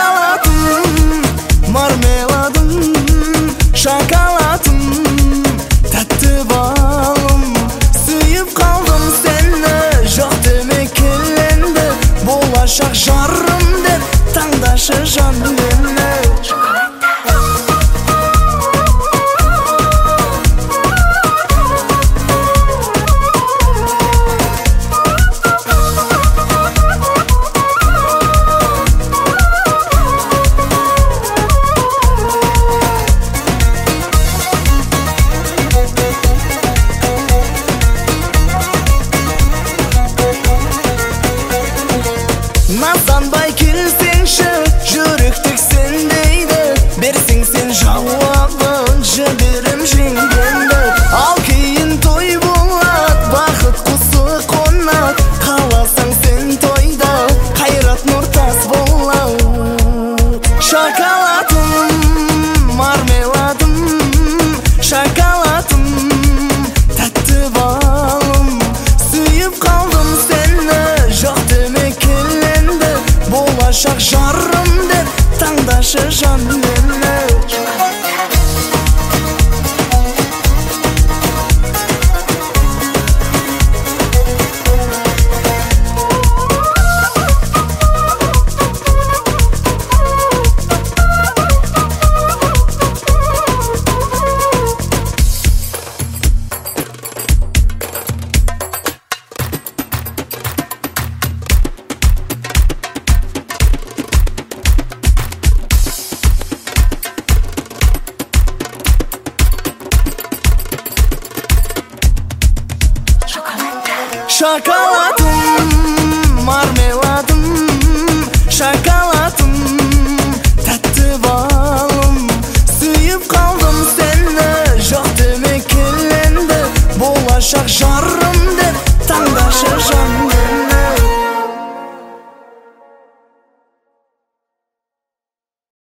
Şokoladым, marmeladım, şokoladым, tatlı balım. Suyup kaldım seni, жоқ demek kellendi. Болашақ жарым деп таңдашы жан мені. Назанбай келсеңші, жүректік сен дейді. Берсең сен жауабын, жіберім жеңгенді. Ал кейін той болады, бақыт құсы қонады. Қаласаң сен тойда, қайрат нұртас болады. Шоколадым, мармеладым, шоколадым, тәтті балым. Сүйіп қалдым сені, жоқ демек келленді. Болашақ жарым деп таңдашы жан